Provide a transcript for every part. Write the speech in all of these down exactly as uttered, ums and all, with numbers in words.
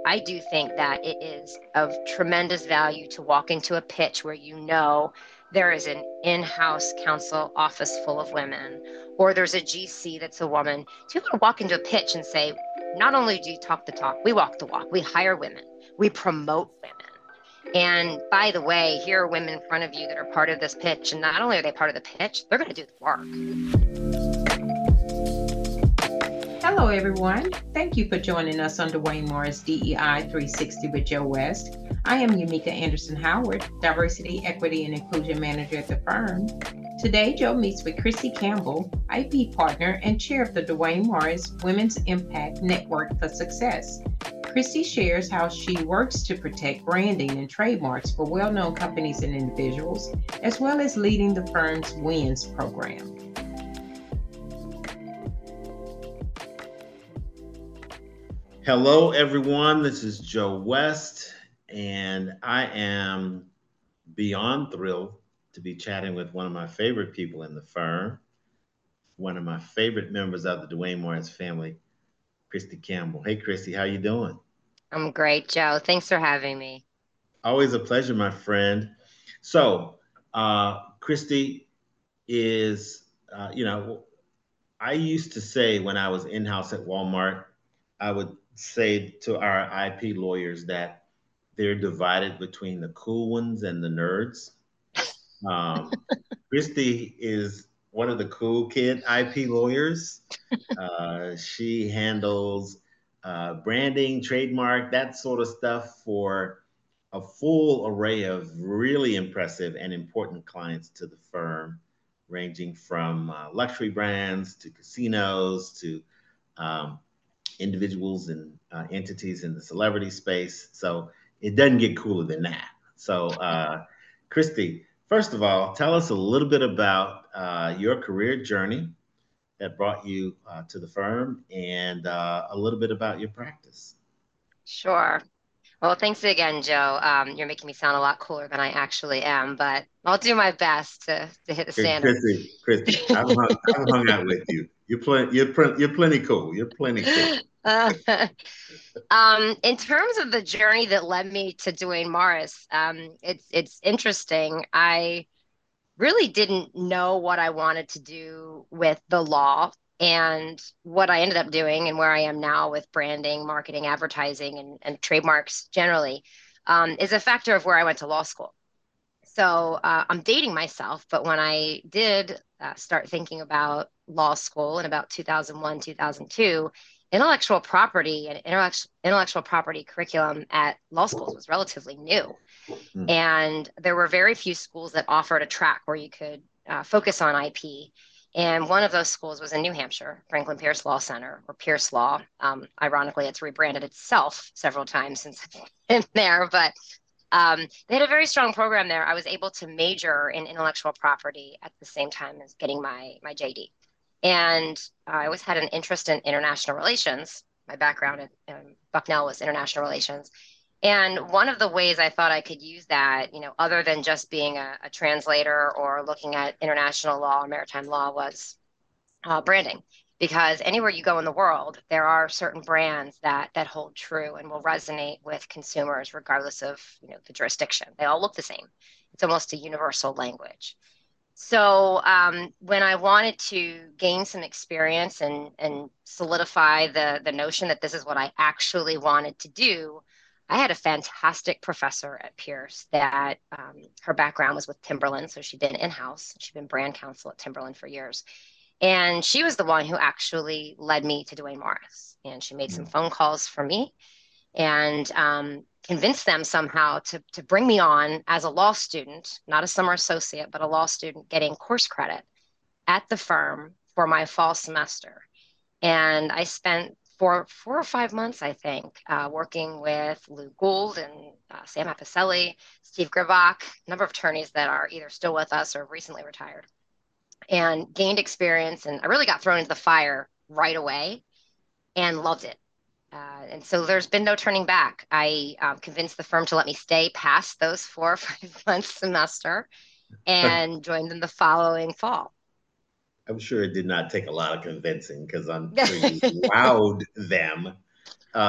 I do think that it is of tremendous value to walk into a pitch where you know there is an in-house counsel office full of women, or there's a G C that's a woman. To be able to walk into a pitch and say, not only do you talk the talk, we walk the walk, we hire women, we promote women. And by the way, here are women in front of you that are part of this pitch. And not only are they part of the pitch, they're going to do the work. Hello, everyone. Thank you for joining us on Duane Morris D E I three sixty with Joe West. I am Yamika Anderson Howard, Diversity, Equity, and Inclusion Manager at the firm. Today, Joe meets with Christy Campbell, I P Partner and Chair of the Duane Morris Women's Impact Network for Success. Christy shares how she works to protect branding and trademarks for well-known companies and individuals, as well as leading the firm's WINS program. Hello, everyone. This is Joe West, and I am beyond thrilled to be chatting with one of my favorite people in the firm, one of my favorite members of the Duane Morris family, Christy Campbell. Hey, Christy, how you doing? I'm great, Joe. Thanks for having me. Always a pleasure, my friend. So, uh, Christy is, uh, you know, I used to say when I was in-house at Walmart, I would say to our I P lawyers that they're divided between the cool ones and the nerds. Um, Christy is one of the cool kid I P lawyers. Uh, she handles uh, branding, trademark, that sort of stuff for a full array of really impressive and important clients to the firm, ranging from uh, luxury brands to casinos to um, individuals and uh, entities in the celebrity space. So it doesn't get cooler than that. So, uh, Christy, first of all, tell us a little bit about uh, your career journey that brought you uh, to the firm and uh, a little bit about your practice. Sure. Well, thanks again, Joe. Um, you're making me sound a lot cooler than I actually am, but I'll do my best to, to hit the Hey, standard. Christy, Christy, I've hung, I've hung out with you. You're plenty, you're, pl- you're plenty cool. You're plenty cool. Uh, um, in terms of the journey that led me to Duane Morris, um, it's it's interesting. I really didn't know what I wanted to do with the law, and what I ended up doing and where I am now with branding, marketing, advertising, and, and trademarks generally, um, is a factor of where I went to law school. So uh, I'm dating myself, but when I did uh, start thinking about law school in about two thousand one, two thousand two, intellectual property and intellectual, intellectual property curriculum at law schools was relatively new. Mm. And there were very few schools that offered a track where you could uh, focus on I P. And one of those schools was in New Hampshire, Franklin Pierce Law Center, or Pierce Law. Um, ironically, it's rebranded itself several times since I've been there, but um, they had a very strong program there. I was able to major in intellectual property at the same time as getting my my J D. And I always had an interest in international relations. My background at um, Bucknell was international relations. And one of the ways I thought I could use that, you know, other than just being a, a translator or looking at international law or maritime law, was uh, branding. Because anywhere you go in the world, there are certain brands that that hold true and will resonate with consumers, regardless of, you know, the jurisdiction. They all look the same. It's almost a universal language. So um, when I wanted to gain some experience and and solidify the the notion that this is what I actually wanted to do, I had a fantastic professor at Pierce that um, her background was with Timberland, so she'd been in-house. She'd been brand counsel at Timberland for years, and she was the one who actually led me to Duane Morris. And she made some Mm. phone calls for me and um, convinced them somehow to, to bring me on as a law student, not a summer associate, but a law student getting course credit at the firm for my fall semester. And I spent four, four or five months, I think, uh, working with Lou Gould and uh, Sam Apicelli, Steve Gribach, a number of attorneys that are either still with us or recently retired, and gained experience. And I really got thrown into the fire right away and loved it. Uh, and so there's been no turning back. I um, convinced the firm to let me stay past those four or five months semester and joined them the following fall. I'm sure it did not take a lot of convincing because I'm sure you wowed them. Uh,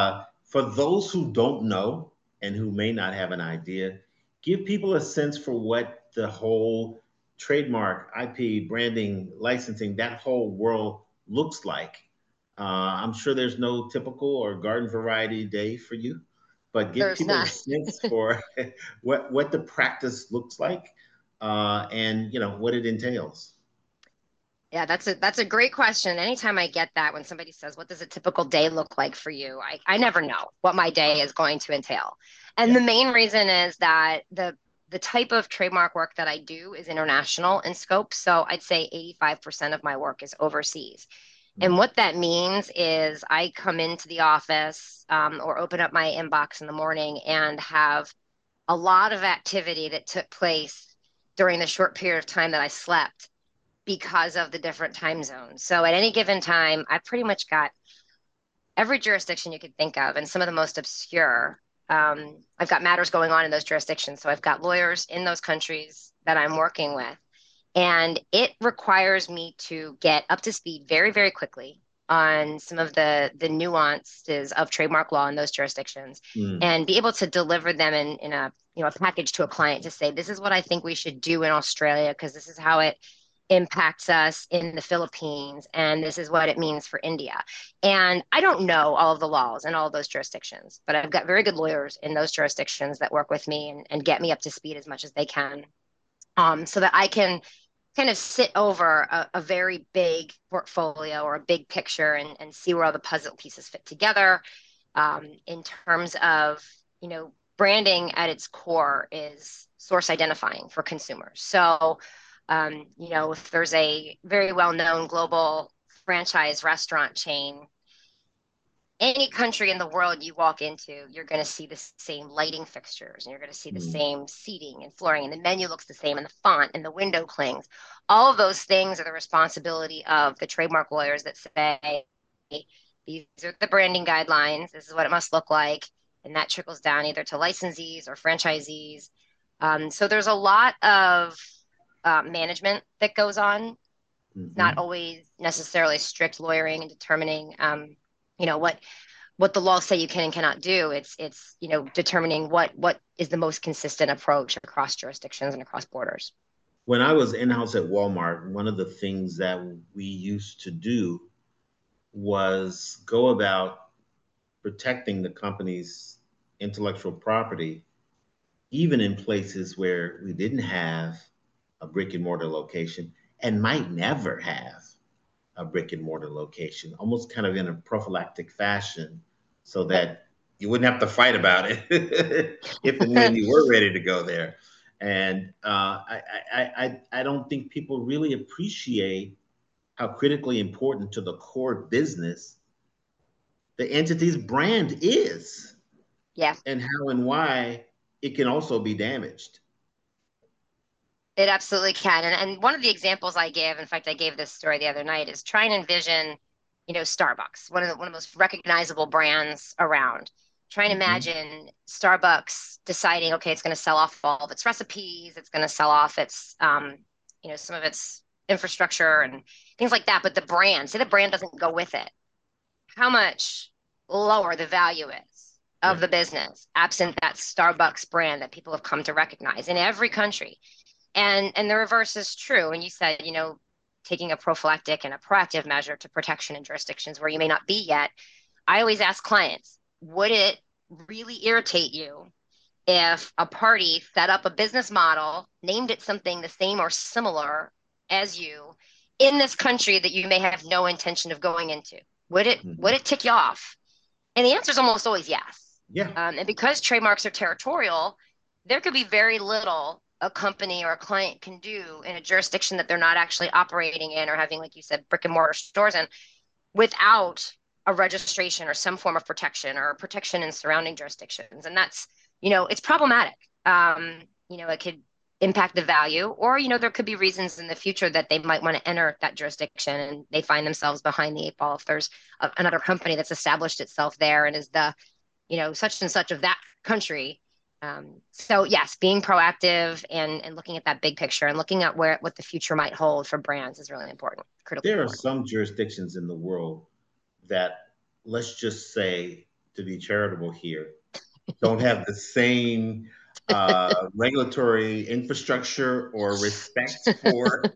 for those who don't know and who may not have an idea, give people a sense for what the whole trademark, I P, branding, licensing, that whole world looks like. Uh, I'm sure there's no typical or garden variety day for you, but give There's people a not. sense for what what the practice looks like, uh, and you know what it entails. Yeah, that's a that's a great question. Anytime I get that when somebody says, "What does a typical day look like for you?" I, I never know what my day is going to entail. And Yeah. the main reason is that the the type of trademark work that I do is international in scope. So I'd say eighty-five percent of my work is overseas. And Mm. what that means is I come into the office um, or open up my inbox in the morning and have a lot of activity that took place during the short period of time that I slept because of the different time zones. So at any given time, I've pretty much got every jurisdiction you could think of and some of the most obscure. Um, I've got matters going on in those jurisdictions. So I've got lawyers in those countries that I'm working with. And it requires me to get up to speed very, very quickly on some of the the nuances of trademark law in those jurisdictions Mm. and be able to deliver them in, in a you know a package to a client to say, this is what I think we should do in Australia because this is how it impacts us in the Philippines, and this is what it means for India. And I don't know all of the laws in all of those jurisdictions, but I've got very good lawyers in those jurisdictions that work with me and, and get me up to speed as much as they can, um, so that I can kind of sit over a, a very big portfolio or a big picture and, and see where all the puzzle pieces fit together. Um, in terms of, you know, branding at its core is source identifying for consumers. So, um, you know, if there's a very well-known global franchise restaurant chain, any country in the world you walk into, you're going to see the same lighting fixtures and you're going to see the Mm. same seating and flooring, and the menu looks the same, and the font and the window clings. All of those things are the responsibility of the trademark lawyers that say, these are the branding guidelines, this is what it must look like. And that trickles down either to licensees or franchisees. Um, so there's a lot of uh, management that goes on, not Hmm. always necessarily strict lawyering and determining, um, you know, what what the laws say you can and cannot do. It's it's you know determining what what is the most consistent approach across jurisdictions and across borders. When I was in house at Walmart, one of the things that we used to do was go about protecting the company's intellectual property, even in places where we didn't have a brick and mortar location and might never have a brick and mortar location, almost kind of in a prophylactic fashion, so that you wouldn't have to fight about it if and when you were ready to go there. And uh, I, I, I, I don't think people really appreciate how critically important to the core business the entity's brand is, Yeah, and how and why it can also be damaged. it absolutely can. And and one of the examples I gave, in fact, I gave this story the other night, is try and envision, you know, Starbucks, one of the one of the most recognizable brands around. Try and Mhm. imagine Starbucks deciding, okay, it's going to sell off all of its recipes, it's going to sell off its, um, you know, some of its infrastructure and things like that. But the brand, say the brand doesn't go with it, how much lower the value is of Yeah. the business absent that Starbucks brand that people have come to recognize in every country. And and the reverse is true. And you said, you know, taking a prophylactic and a proactive measure to protection in jurisdictions where you may not be yet. I always ask clients, would it really irritate you if a party set up a business model, named it something the same or similar as you in this country that you may have no intention of going into? Would it would Mhm. it tick you off? And the answer is almost always yes. Yeah. Um, and because trademarks are territorial, there could be very little a company or a client can do in a jurisdiction that they're not actually operating in or having, like you said, brick and mortar stores in without a registration or some form of protection or protection in surrounding jurisdictions. And that's, you know, it's problematic. Um, you know, it could impact the value, or, you know, there could be reasons in the future that they might want to enter that jurisdiction and they find themselves behind the eight ball if there's a, another company that's established itself there and is the, you know, such and such of that country. Um, so yes, being proactive and and looking at that big picture and looking at where what the future might hold for brands is really important, critically There are important. some jurisdictions in the world that, let's just say, to be charitable here, don't have the same uh, regulatory infrastructure or respect for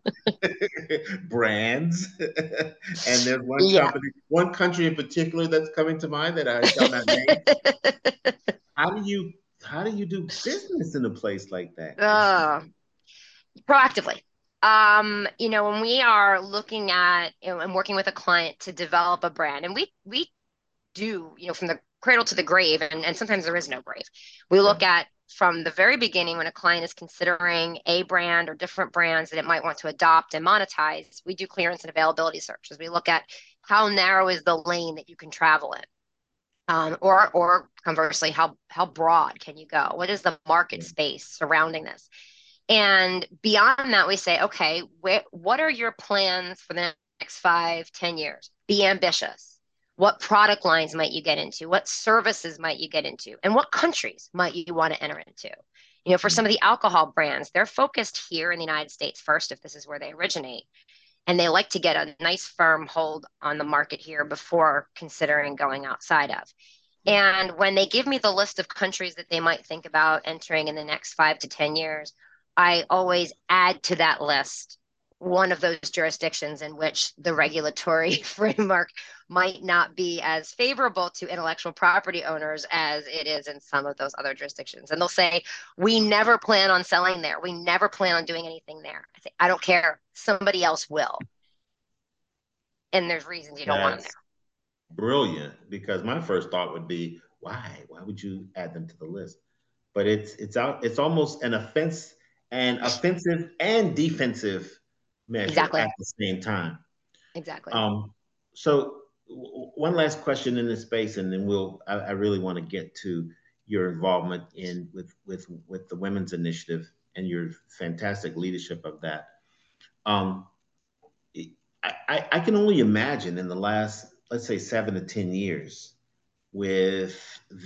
brands. And there's one Yeah. company, one country in particular that's coming to mind that I shall not name. How do you how do you do business in a place like that, Christy? uh, Proactively. Um, you know, when we are looking at, you know, and working with a client to develop a brand, and we we do, you know, from the cradle to the grave, and, and sometimes there is no grave. We Yeah. look at from the very beginning when a client is considering a brand or different brands that it might want to adopt and monetize, we do clearance and availability searches. We look at how narrow is the lane that you can travel in. Um, or, or conversely, how how broad can you go? What is the market Yeah. space surrounding this? And beyond that, we say, okay, wh- what are your plans for the next five, ten years? Be ambitious. What product lines might you get into? What services might you get into? And what countries might you want to enter into? You know, for some of the alcohol brands, they're focused here in the United States first, if this is where they originate. And they like to get a nice firm hold on the market here before considering going outside of. Yeah. And when they give me the list of countries that they might think about entering in the next five to ten years, I always add to that list one of those jurisdictions in which the regulatory framework might not be as favorable to intellectual property owners as it is in some of those other jurisdictions. And they'll say, we never plan on selling there. We never plan on doing anything there. I say, I don't care. Somebody else will. And there's reasons you don't want them That's brilliant, because my first thought would be, why? Why would you add them to the list? But it's it's out it's almost an offense an offensive and defensive there. measure Exactly. at the same time. Exactly. Um, so w- one last question in this space, and then we'll I, I really want to get to your involvement in with with with the women's initiative and your fantastic leadership of that. Um, I, I, I can only imagine in the last, let's say, seven to ten years, with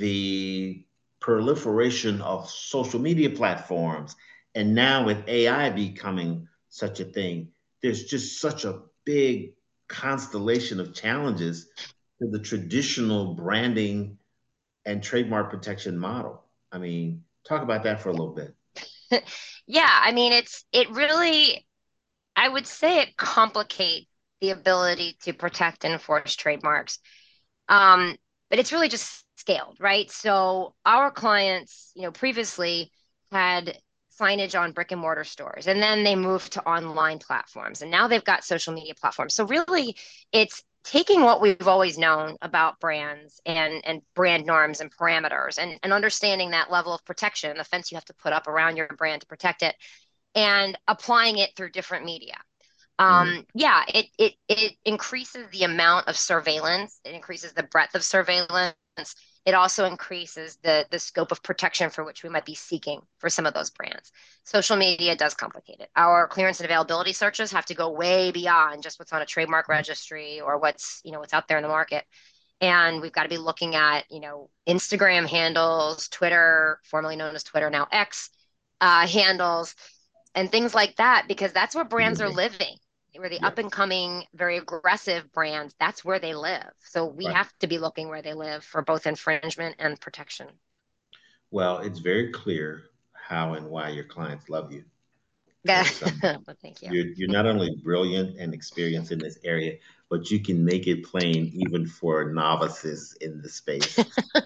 the proliferation of social media platforms, and now with A I becoming such a thing, there's just such a big constellation of challenges to the traditional branding and trademark protection model. I mean, talk about that for a little bit. Yeah, I mean, it's it really, I would say it complicates the ability to protect and enforce trademarks. Um, but it's really just scaled, right? So our clients, you know, previously had signage on brick and mortar stores, and then they moved to online platforms, and now they've got social media platforms. So really, it's taking what we've always known about brands and and brand norms and parameters, and, and understanding that level of protection, the fence you have to put up around your brand to protect it, and applying it through different media. Mm, Um, yeah, it it it increases the amount of surveillance. It increases the breadth of surveillance. It also increases the the scope of protection for which we might be seeking for some of those brands. Social media does complicate it. Our clearance and availability searches have to go way beyond just what's on a trademark registry or what's, you know, what's out there in the market. And we've got to be looking at, you know, Instagram handles, Twitter, formerly known as Twitter, now X, uh, handles, and things like that, because that's where brands are absolutely. living. Where the Yeah. up and coming, very aggressive brands, that's where they live. So we Right. have to be looking where they live for both infringement and protection. Well, it's very clear how and why your clients love you, Yeah. because um, Well, thank you. you're you're not only brilliant and experienced in this area, but you can make it plain even for novices in the space.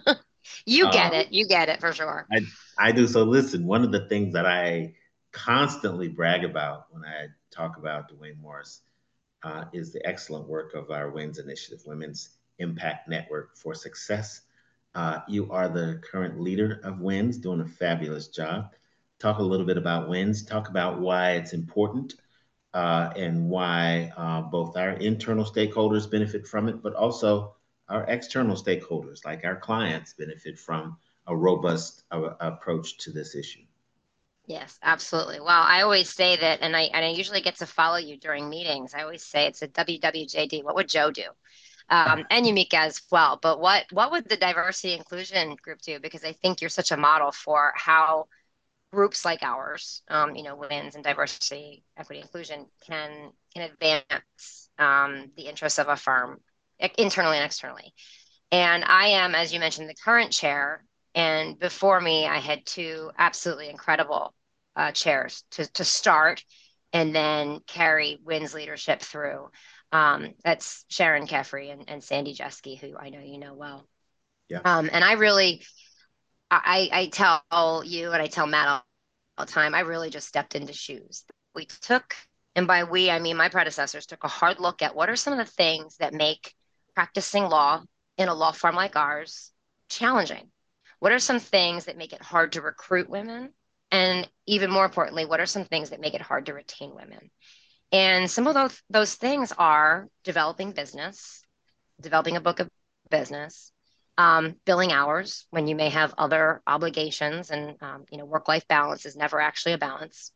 You Uh, get it. You get it for sure. I I do. So listen, one of the things that I constantly brag about when I talk about Dwayne Morris uh, is the excellent work of our WINS initiative, Women's Impact Network for Success. Uh, you are the current leader of WINS, doing a fabulous job. Talk a little bit about WINS. Talk about why it's important, uh, and why uh, both our internal stakeholders benefit from it, but also our external stakeholders, like our clients, benefit from a robust uh, approach to this issue. Yes, absolutely. Well, I always say that, and I and I usually get to follow you during meetings. I always say it's a W W J D. What would Joe do? Um, and Yumika as well. But what what would the diversity inclusion group do? Because I think you're such a model for how groups like ours, um, you know, WINS and diversity, equity, inclusion can can advance um, the interests of a firm, e- internally and externally. And I am, as you mentioned, the current chair. And before me, I had two absolutely incredible uh, chairs to, to start and then carry WIN's leadership through. Um, that's Sharon Keffrey and, and Sandy Jeske, who I know you know well. Yeah. Um, and I really, I, I tell you and I tell Matt all, all the time, I really just stepped into shoes. We took, and by we, I mean my predecessors took a hard look at what are some of the things that make practicing law in a law firm like ours challenging? What are some things that make it hard to recruit women? And even more importantly, what are some things that make it hard to retain women? And some of those, those things are developing business, developing a book of business, um, billing hours when you may have other obligations, and um, you know, work-life balance is never actually a balance,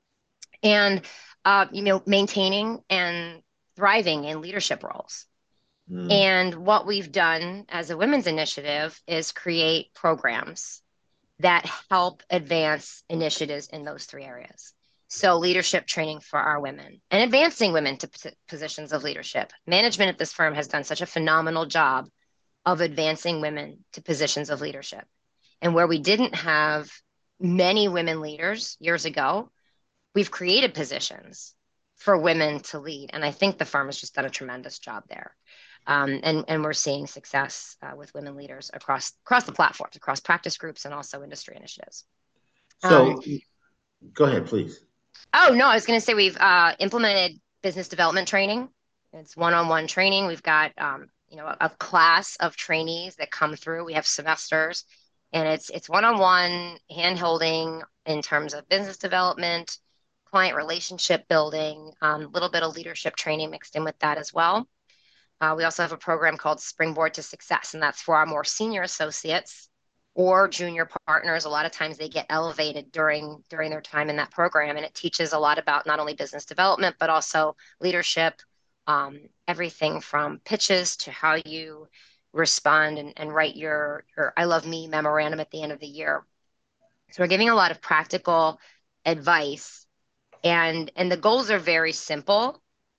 and uh, you know, maintaining and thriving in leadership roles. Mm. And what we've done as a women's initiative is create programs that help advance initiatives in those three areas. So, leadership training for our women and advancing women to p- positions of leadership. Management at this firm has done such a phenomenal job of advancing women to positions of leadership. And where we didn't have many women leaders years ago, we've created positions for women to lead. And I think the firm has just done a tremendous job there. Um, and, and we're seeing success uh, with women leaders across across the platforms, across practice groups, and also industry initiatives. Um, So go ahead, please. oh, no, I was going to say we've uh, implemented business development training. It's one-on-one training. We've got um, you know, a, a class of trainees that come through. We have semesters, and it's it's one-on-one hand-holding in terms of business development, client relationship building, a um, little bit of leadership training mixed in with that as well. Uh, we also have a program called Springboard to Success, and that's for our more senior associates or junior partners. A lot of times they get elevated during during their time in that program, and it teaches a lot about not only business development but also leadership, um, everything from pitches to how you respond and, and write your your I love me memorandum at the end of the year. So we're giving a lot of practical advice, and and the goals are very simple,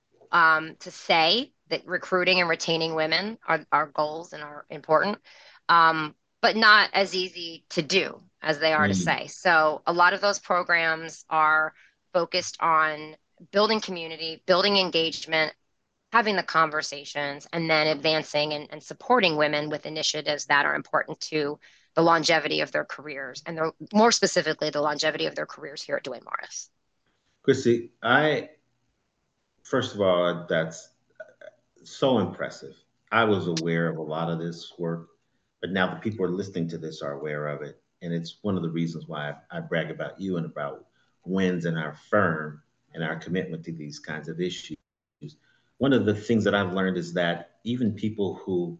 um, to say that recruiting and retaining women are our goals and are important, um, but not as easy to do as they are to Mm. say. So a lot of those programs are focused on building community, building engagement, having the conversations, and then advancing and, and supporting women with initiatives that are important to the longevity of their careers, and the, more specifically, the longevity of their careers here at Duane Morris. Christy, I first of all, that's so impressive. I was aware of a lot of this work, but now the people who are listening to this are aware of it. And it's one of the reasons why I, I brag about you and about WINS and our firm and our commitment to these kinds of issues. One of the things that I've learned is that even people who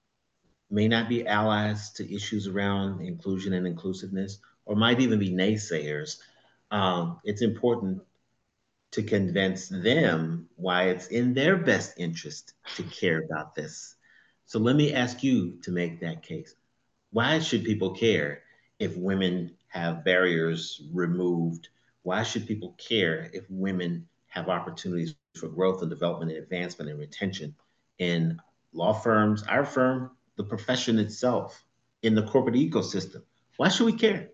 may not be allies to issues around inclusion and inclusiveness, or might even be naysayers, um, it's important to convince them why it's in their best interest to care about this. So let me ask you to make that case. Why should people care if women have barriers removed? Why should people care if women have opportunities for growth and development and advancement and retention in law firms, our firm, the profession itself, in the corporate ecosystem? Why should we care?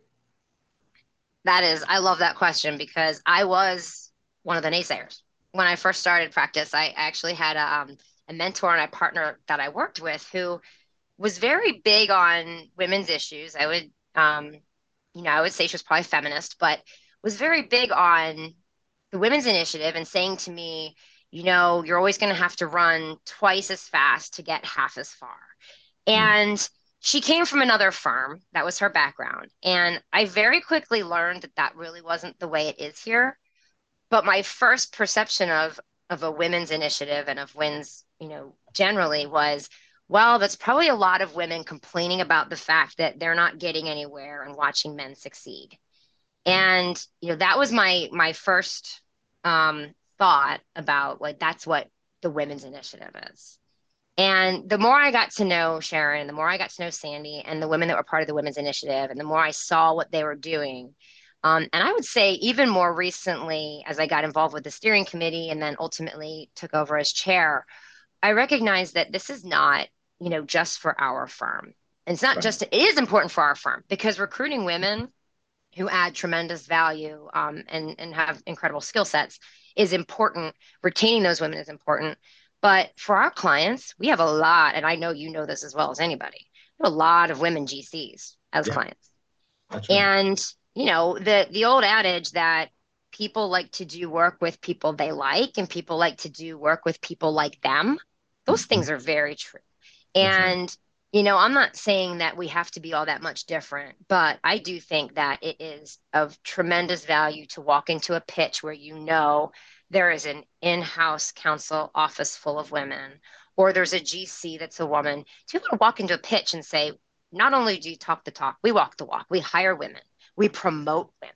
That is, I love that question because I was one of the naysayers. When I first started practice, I actually had a, um, a mentor and a partner that I worked with who was very big on women's issues. I would, um, you know, I would say she was probably feminist, but was very big on the women's initiative and saying to me, you know, you're always going to have to run twice as fast to get half as far. Mm. And she came from another firm. That was her background. And I very quickly learned that that really wasn't the way it is here. But my first perception of of a women's initiative and of WINS, you know, generally was, well, that's probably a lot of women complaining about the fact that they're not getting anywhere and watching men succeed. And, you know, that was my my first um, thought about, like, that's what the women's initiative is. And the more I got to know Sharon, the more I got to know Sandy and the women that were part of the women's initiative, and the more I saw what they were doing. Um, and I would say even more recently, as I got involved with the steering committee and then ultimately took over as chair, I recognized that this is not you know, just for our firm. And it's not Right. just, it is important for our firm because recruiting women who add tremendous value um, and, and have incredible skill sets is important. Retaining those women is important. But for our clients, we have a lot, and I know you know this as well as anybody, we have a lot of women G Cs as Yeah, clients. that's right. And, you know, the the old adage that people like to do work with people they like and people like to do work with people like them, those Mhm. things are very true. That's right. And, you know, I'm not saying that we have to be all that much different, but I do think that it is of tremendous value to walk into a pitch where you know there is an in-house counsel office full of women, or there's a G C that's a woman, to be able to walk into a pitch and say, not only do you talk the talk, we walk the walk, we hire women, we promote women.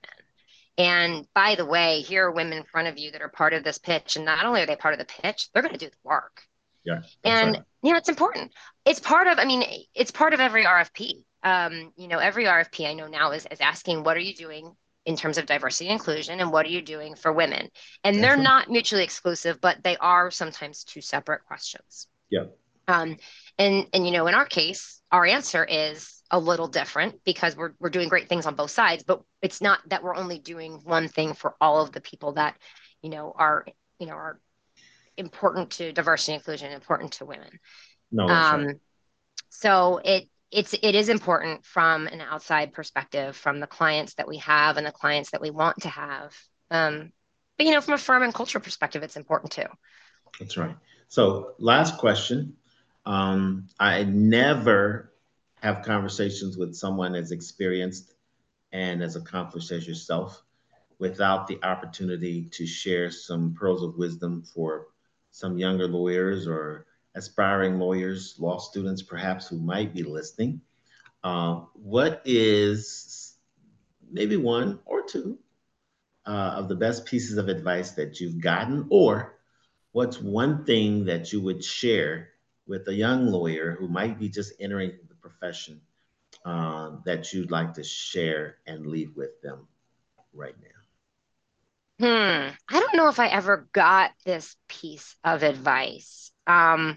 And by the way, here are women in front of you that are part of this pitch. And not only are they part of the pitch, they're going to do the work. Yeah, that's right. And, you know, it's important. It's part of, I mean, it's part of every R F P. Um, you know, every R F P I know now is, is asking, what are you doing in terms of diversity and inclusion and what are you doing for women? And they're That's right. not mutually exclusive, but they are sometimes two separate questions. Yeah. Um, and and you know, in our case, our answer is a little different because we're we're doing great things on both sides, but it's not that we're only doing one thing for all of the people that, you know, are, you know, are important to diversity and inclusion, important to women. No, that's right. Um, so it it's it is important from an outside perspective, from the clients that we have and the clients that we want to have. Um, but you know, from a firm and culture perspective, it's important too. That's right. So, last question. Um, I never have conversations with someone as experienced and as accomplished as yourself without the opportunity to share some pearls of wisdom for some younger lawyers or aspiring lawyers, law students perhaps who might be listening. Uh, what is maybe one or two uh, of the best pieces of advice that you've gotten, or what's one thing that you would share with a young lawyer who might be just entering the profession uh, that you'd like to share and leave with them right now? Hmm. I don't know if I ever got this piece of advice. Um,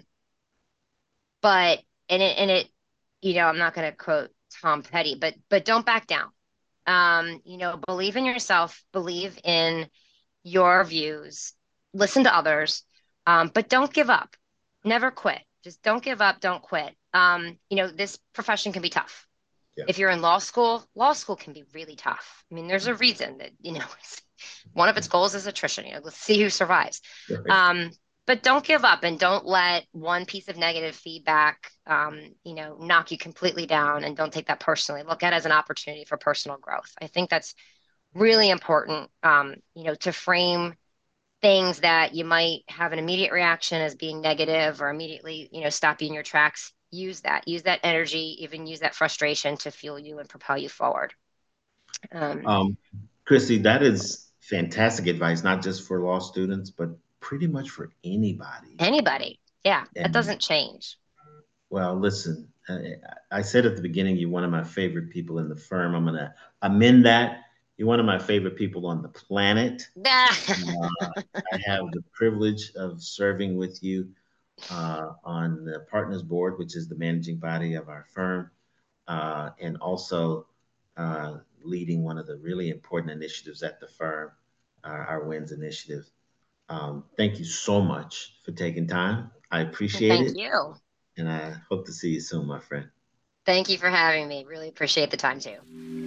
but and it and it, you know, I'm not going to quote Tom Petty, but but don't back down. Um, you know, believe in yourself, believe in your views, listen to others, um, but don't give up. Never quit. Just don't give up, don't quit. Um, you know, this profession can be tough. Yeah. If you're in law school, law school can be really tough. I mean, there's a reason that, you know, one of its goals is attrition. You know, let's see who survives. Right. Um, but don't give up and don't let one piece of negative feedback, um, you know, knock you completely down, and don't take that personally. Look at it as an opportunity for personal growth. I think that's really important, um, you know, to frame things that you might have an immediate reaction as being negative or immediately, you know, stop you in your tracks. Use that, use that energy, even use that frustration to fuel you and propel you forward. Um, Um, Christy, that is fantastic advice, not just for law students, but pretty much for anybody. anybody, yeah, that And doesn't change. well, listen, I, I said at the beginning, you're one of my favorite people in the firm. I'm going to amend that. You're one of my favorite people on the planet. Uh, I have the privilege of serving with you uh, on the Partners Board, which is the managing body of our firm, uh, and also uh, leading one of the really important initiatives at the firm, uh, our WINS initiative. Um, thank you so much for taking time. I appreciate Thank it, you. and I hope to see you soon, my friend. Thank you for having me. Really appreciate the time too.